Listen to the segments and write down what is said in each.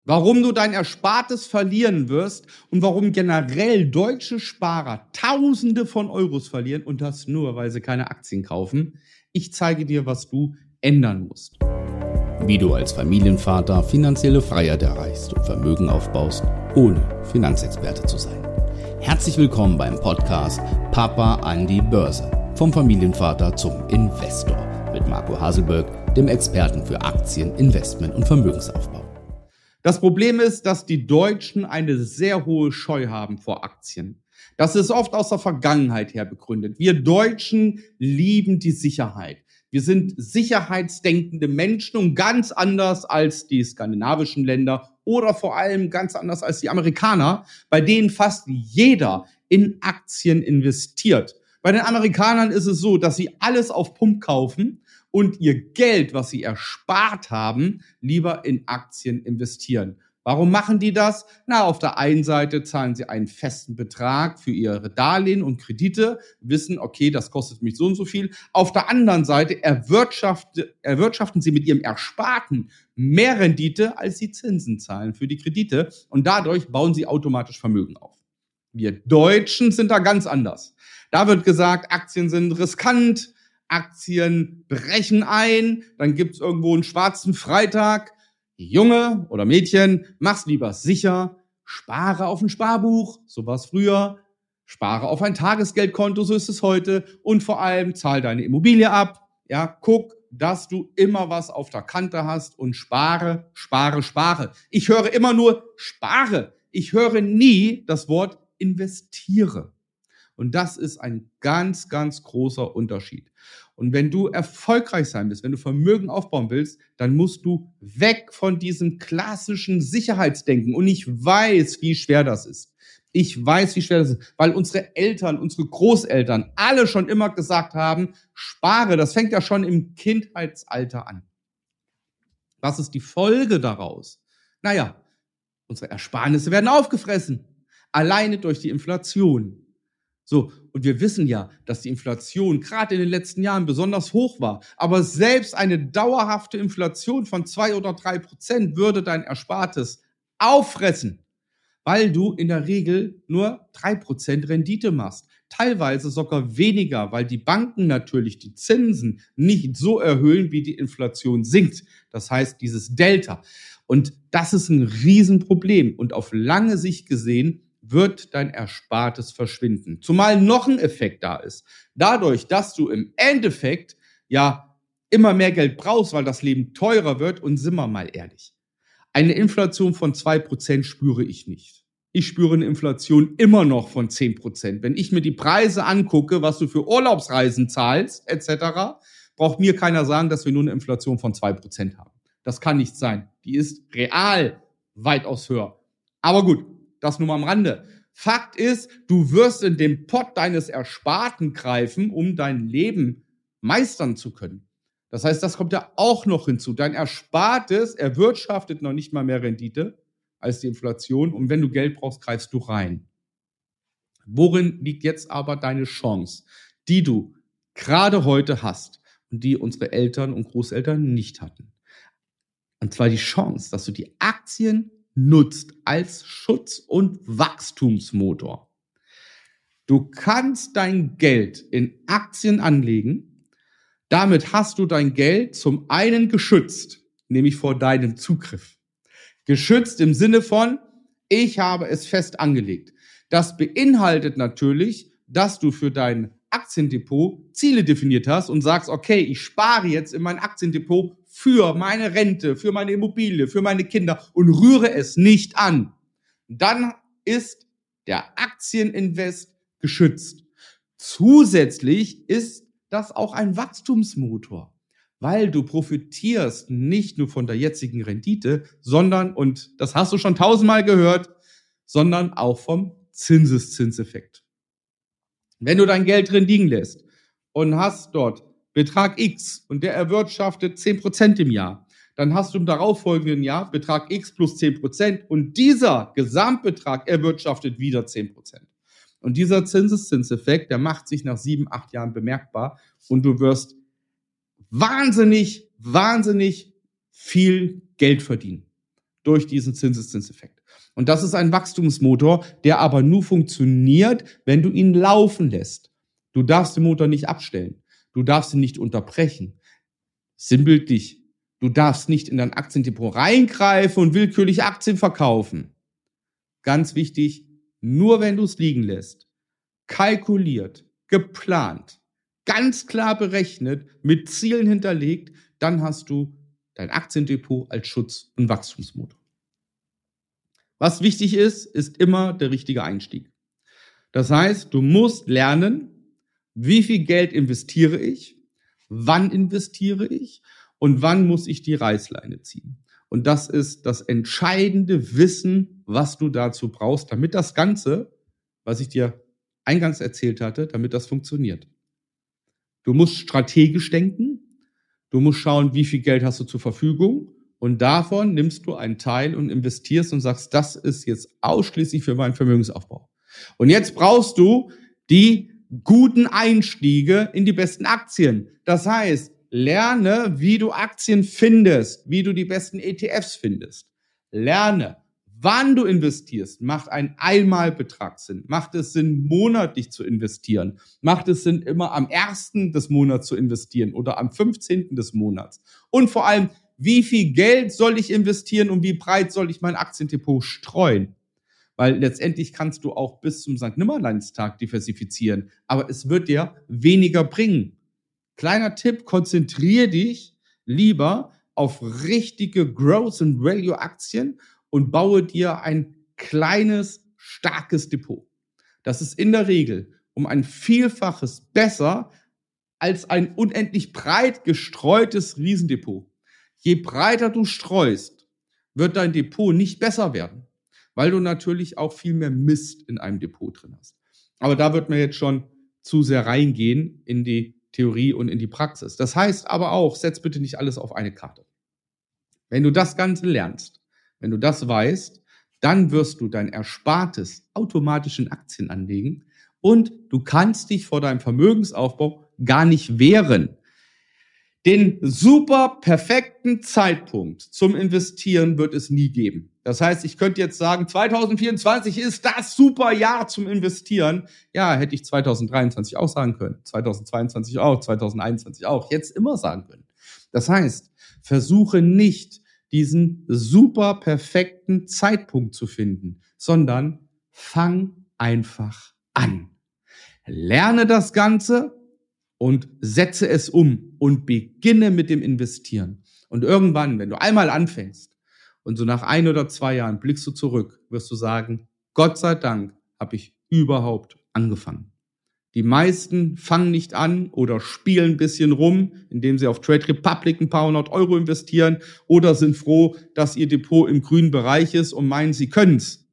Warum du dein Erspartes verlieren wirst und warum generell deutsche Sparer Tausende von Euros verlieren und das nur, weil sie keine Aktien kaufen. Ich zeige dir, was du ändern musst. Wie du als Familienvater finanzielle Freiheit erreichst und Vermögen aufbaust, ohne Finanzexperte zu sein. Herzlich willkommen beim Podcast Papa an die Börse. Vom Familienvater zum Investor mit Marco Haselberg, dem Experten für Aktien, Investment und Vermögensaufbau. Das Problem ist, dass die Deutschen eine sehr hohe Scheu haben vor Aktien. Das ist oft aus der Vergangenheit her begründet. Wir Deutschen lieben die Sicherheit. Wir sind sicherheitsdenkende Menschen und ganz anders als die skandinavischen Länder oder vor allem ganz anders als die Amerikaner, bei denen fast jeder in Aktien investiert. Bei den Amerikanern ist es so, dass sie alles auf Pump kaufen und ihr Geld, was sie erspart haben, lieber in Aktien investieren. Warum machen die das? Auf der einen Seite zahlen sie einen festen Betrag für ihre Darlehen und Kredite, wissen, okay, das kostet mich so und so viel. Auf der anderen Seite erwirtschaften sie mit ihrem Ersparten mehr Rendite, als sie Zinsen zahlen für die Kredite. Und dadurch bauen sie automatisch Vermögen auf. Wir Deutschen sind da ganz anders. Da wird gesagt, Aktien sind riskant, Aktien brechen ein, dann gibt's irgendwo einen schwarzen Freitag. Junge oder Mädchen, mach's lieber sicher, spare auf ein Sparbuch, so war's früher, spare auf ein Tagesgeldkonto, so ist es heute und vor allem zahl deine Immobilie ab, guck, dass du immer was auf der Kante hast und spare, spare, spare. Ich höre immer nur spare, ich höre nie das Wort investiere. Und das ist ein ganz, ganz großer Unterschied. Und wenn du erfolgreich sein willst, wenn du Vermögen aufbauen willst, dann musst du weg von diesem klassischen Sicherheitsdenken. Und ich weiß, wie schwer das ist. Ich weiß, wie schwer das ist, weil unsere Eltern, unsere Großeltern alle schon immer gesagt haben, spare, das fängt ja schon im Kindheitsalter an. Was ist die Folge daraus? Unsere Ersparnisse werden aufgefressen. Alleine durch die Inflation. So, und wir wissen ja, dass die Inflation gerade in den letzten Jahren besonders hoch war. Aber selbst eine dauerhafte Inflation von 2 oder 3% würde dein Erspartes auffressen, weil du in der Regel nur 3% Rendite machst. Teilweise sogar weniger, weil die Banken natürlich die Zinsen nicht so erhöhen, wie die Inflation sinkt. Das heißt, dieses Delta. Und das ist ein Riesenproblem. Und auf lange Sicht gesehen wird dein Erspartes verschwinden. Zumal noch ein Effekt da ist. Dadurch, dass du im Endeffekt immer mehr Geld brauchst, weil das Leben teurer wird, und sind wir mal ehrlich, eine Inflation von 2% spüre ich nicht. Ich spüre eine Inflation immer noch von 10%. Wenn ich mir die Preise angucke, was du für Urlaubsreisen zahlst, etc., braucht mir keiner sagen, dass wir nur eine Inflation von 2% haben. Das kann nicht sein. Die ist real weitaus höher. Aber gut, das nur mal am Rande. Fakt ist, du wirst in den Pott deines Ersparten greifen, um dein Leben meistern zu können. Das heißt, das kommt ja auch noch hinzu. Dein Erspartes erwirtschaftet noch nicht mal mehr Rendite als die Inflation. Und wenn du Geld brauchst, greifst du rein. Worin liegt jetzt aber deine Chance, die du gerade heute hast und die unsere Eltern und Großeltern nicht hatten? Und zwar die Chance, dass du die Aktien nutzt als Schutz- und Wachstumsmotor. Du kannst dein Geld in Aktien anlegen. Damit hast du dein Geld zum einen geschützt, nämlich vor deinem Zugriff. Geschützt im Sinne von, ich habe es fest angelegt. Das beinhaltet natürlich, dass du für dein Aktiendepot Ziele definiert hast und sagst, okay, ich spare jetzt in mein Aktiendepot für meine Rente, für meine Immobilie, für meine Kinder und rühre es nicht an. Dann ist der Aktieninvest geschützt. Zusätzlich ist das auch ein Wachstumsmotor, weil du profitierst nicht nur von der jetzigen Rendite, sondern, und das hast du schon 1000-mal gehört, sondern auch vom Zinseszinseffekt. Wenn du dein Geld drin liegen lässt und hast dort Betrag X und der erwirtschaftet 10% im Jahr, dann hast du im darauffolgenden Jahr Betrag X plus 10% und dieser Gesamtbetrag erwirtschaftet wieder 10%. Und dieser Zinseszinseffekt, der macht sich nach 7, 8 Jahren bemerkbar und du wirst wahnsinnig viel Geld verdienen. durch diesen Zinseszinseffekt. Und das ist ein Wachstumsmotor, der aber nur funktioniert, wenn du ihn laufen lässt. Du darfst den Motor nicht abstellen. Du darfst ihn nicht unterbrechen. Sinnbildlich. Du darfst nicht in dein Aktiendepot reingreifen und willkürlich Aktien verkaufen. Ganz wichtig, nur wenn du es liegen lässt, kalkuliert, geplant, ganz klar berechnet, mit Zielen hinterlegt, dann hast du dein Aktiendepot als Schutz- und Wachstumsmotor. Was wichtig ist, ist immer der richtige Einstieg. Das heißt, du musst lernen, wie viel Geld investiere ich, wann investiere ich und wann muss ich die Reißleine ziehen. Und das ist das entscheidende Wissen, was du dazu brauchst, damit das Ganze, was ich dir eingangs erzählt hatte, damit das funktioniert. Du musst strategisch denken, du musst schauen, wie viel Geld hast du zur Verfügung und davon nimmst du einen Teil und investierst und sagst, das ist jetzt ausschließlich für meinen Vermögensaufbau. Und jetzt brauchst du die guten Einstiege in die besten Aktien. Das heißt, lerne, wie du Aktien findest, wie du die besten ETFs findest. Lerne, wann du investierst. Macht ein Einmalbetrag Sinn? Macht es Sinn, monatlich zu investieren? Macht es Sinn, immer am 1. des Monats zu investieren oder am 15. des Monats? Und vor allem, wie viel Geld soll ich investieren und wie breit soll ich mein Aktiendepot streuen? Weil letztendlich kannst du auch bis zum Sankt-Nimmerleinstag diversifizieren, aber es wird dir weniger bringen. Kleiner Tipp, konzentriere dich lieber auf richtige Growth- und Value-Aktien und baue dir ein kleines, starkes Depot. Das ist in der Regel um ein Vielfaches besser als ein unendlich breit gestreutes Riesendepot. Je breiter du streust, wird dein Depot nicht besser werden, weil du natürlich auch viel mehr Mist in einem Depot drin hast. Aber da wird man jetzt schon zu sehr reingehen in die Theorie und in die Praxis. Das heißt aber auch, setz bitte nicht alles auf eine Karte. Wenn du das Ganze lernst, wenn du das weißt, dann wirst du dein Erspartes automatisch in Aktien anlegen und du kannst dich vor deinem Vermögensaufbau gar nicht wehren. Den super perfekten Zeitpunkt zum Investieren wird es nie geben. Das heißt, ich könnte jetzt sagen, 2024 ist das super Jahr zum Investieren. Ja, hätte ich 2023 auch sagen können, 2022 auch, 2021 auch, jetzt immer sagen können. Das heißt, versuche nicht, diesen super perfekten Zeitpunkt zu finden, sondern fang einfach an. Lerne das Ganze und setze es um und beginne mit dem Investieren. Und irgendwann, wenn du einmal anfängst und so nach 1 oder 2 Jahren blickst du zurück, wirst du sagen, Gott sei Dank habe ich überhaupt angefangen. Die meisten fangen nicht an oder spielen ein bisschen rum, indem sie auf Trade Republic ein paar 100 € investieren oder sind froh, dass ihr Depot im grünen Bereich ist und meinen, sie können's.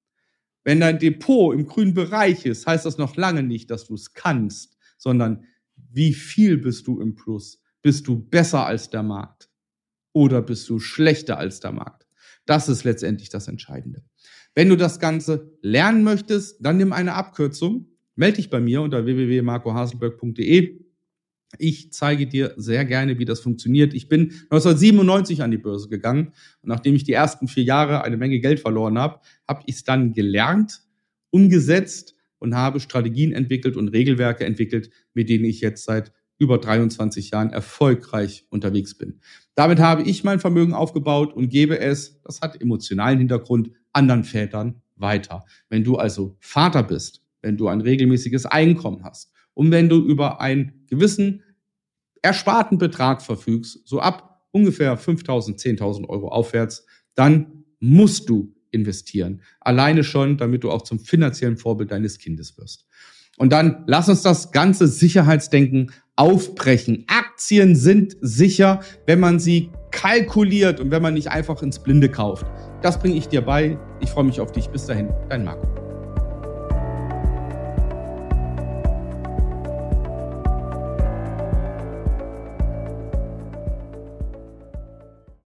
Wenn dein Depot im grünen Bereich ist, heißt das noch lange nicht, dass du es kannst, sondern wie viel bist du im Plus? Bist du besser als der Markt? Oder bist du schlechter als der Markt? Das ist letztendlich das Entscheidende. Wenn du das Ganze lernen möchtest, dann nimm eine Abkürzung. Melde dich bei mir unter www.marcohaselberg.de. Ich zeige dir sehr gerne, wie das funktioniert. Ich bin 1997 an die Börse gegangen und nachdem ich die ersten 4 Jahre eine Menge Geld verloren habe, habe ich es dann gelernt, umgesetzt und habe Strategien entwickelt und Regelwerke entwickelt, mit denen ich jetzt seit über 23 Jahren erfolgreich unterwegs bin. Damit habe ich mein Vermögen aufgebaut und gebe es, das hat emotionalen Hintergrund, anderen Vätern weiter. Wenn du also Vater bist, wenn du ein regelmäßiges Einkommen hast und wenn du über einen gewissen ersparten Betrag verfügst, so ab ungefähr 5.000, 10.000 € aufwärts, dann musst du investieren. Alleine schon, damit du auch zum finanziellen Vorbild deines Kindes wirst. Und dann lass uns das ganze Sicherheitsdenken aufbrechen. Aktien sind sicher, wenn man sie kalkuliert und wenn man nicht einfach ins Blinde kauft. Das bringe ich dir bei. Ich freue mich auf dich. Bis dahin, dein Marco.